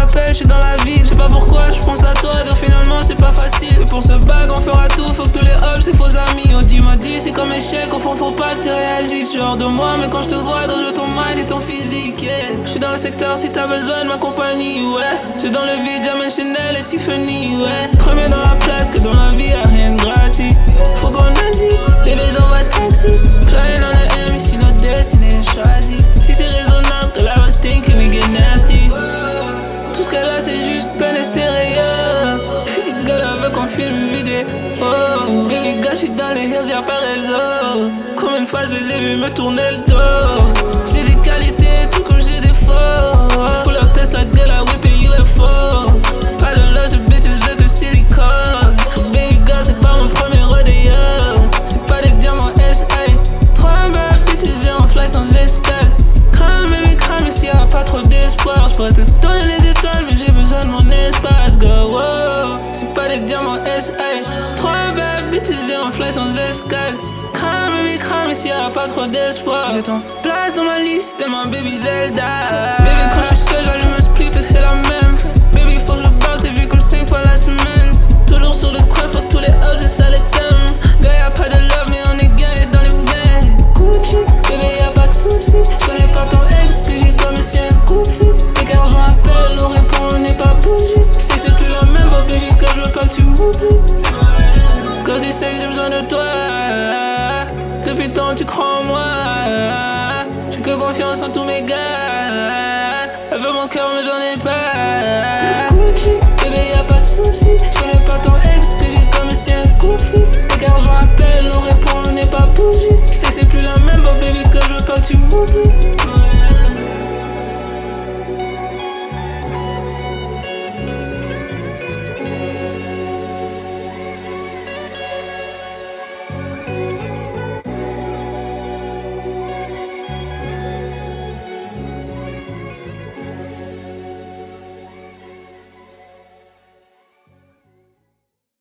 rappelle, je suis dans la ville. Je sais pas pourquoi, je pense à toi, car finalement c'est pas facile. Et pour ce bag, on fera tout, faut que tous les hops c'est faux amis. Audi m'a dit, c'est comme échec, au fond faut pas que tu réagisses. Je hors de moi, mais quand je te vois, je veux ton mind et ton physique. Yeah. Je suis dans le secteur si t'as besoin de ma compagnie, ouais. C'est dans le vide, jamais Chanel et Tiffany, ouais. Premier dans la place, que dans la vie y'a rien de gratuit. Faut qu'on agit, bébé j'envoie taxi. Flying on the M, ici notre destinée est choisie. Si c'est raisonnable, the I was thinking we get nasty. Tout ce qu'elle a c'est juste peine extérieure. J'suis des gars là veulent qu'on filme une vidéo. Oh, et les gars j'suis dans les hills y'a pas réseau. Combien de fois je les ai vus me tourner le dos. J'ai des qualités tout comme j'ai des faux. Pull up Tesla gueule à whip et UFO. Pas de love, ce bitches veulent de silicone. Baby girl c'est pas mon premier rodeo. C'est pas des diamants SA. 3 bad bitches et on fly sans escale. Crame baby crame s'il y a pas trop d'espoir. J'pourrais te donner les étoiles mais j'ai besoin de mon espace girl. Wow. C'est pas des diamants SA. 3 bad bitches et on fly sans escale. Crame baby crame s'il y a pas trop d'espoir. J'ai ton place dans ma liste, t'es ma baby Zelda. Baby quand j'suis seul j'allume un spliff et c'est